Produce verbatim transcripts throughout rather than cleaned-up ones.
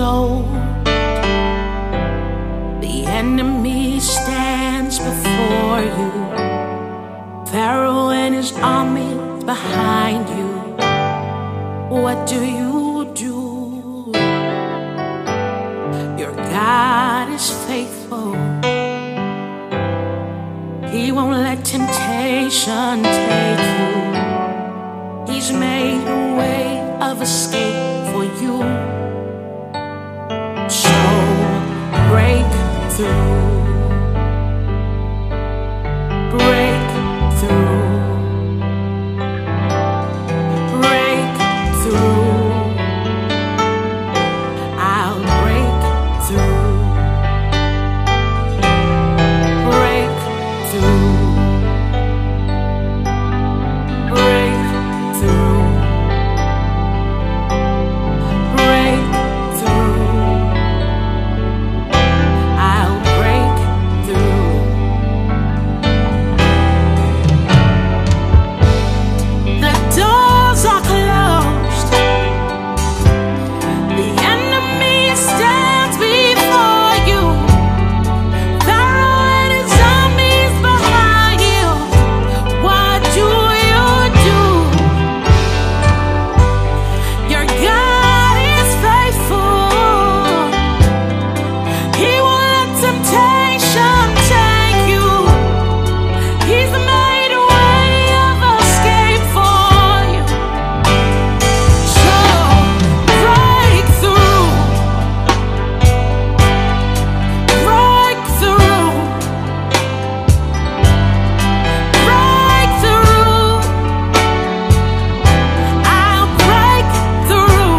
closed, the enemy stands before you, Pharaoh and his army behind you. What do you do? Your God is faithful. He won't let temptation take you. He's made a way of escape for you. So break through. Break through. Break through. I'll break through. Break through. Break through. Break through. I'll break through. The doors are closed. The enemy stands before you. Pharaoh and his armies behind you. What do you do? Your God is faithful. He won't let temptation take you. He's made a way of escape for you. So break through. Break through. Break through. I'll break through.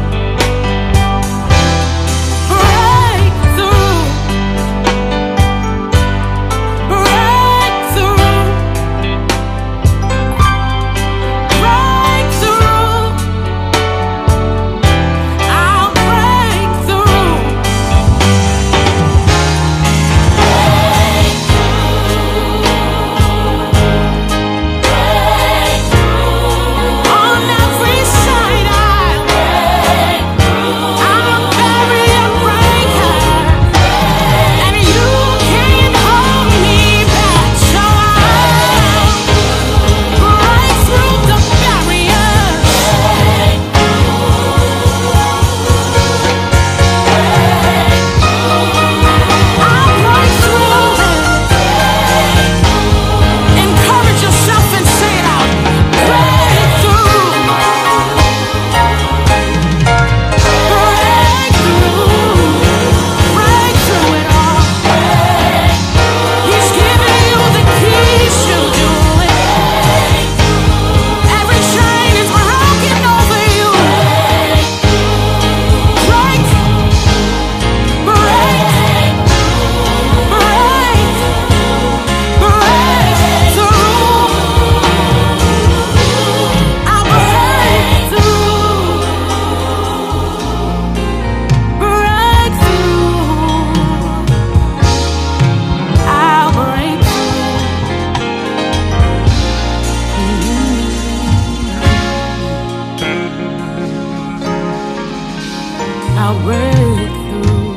Break through. Break through. Break through. I'll break through. On every side I'll break through. I'm a barrier breaker, and you can't hold me back. So I'll break through the barriers. I'll break through it. Encourage yourself and say it out. Break through. Break through. Break through it all. He's giving you the keys to do it. Every chain is broken over you. Break. Break. Break. Break through. I'll break through. Break through. I'll break through. I'll break through.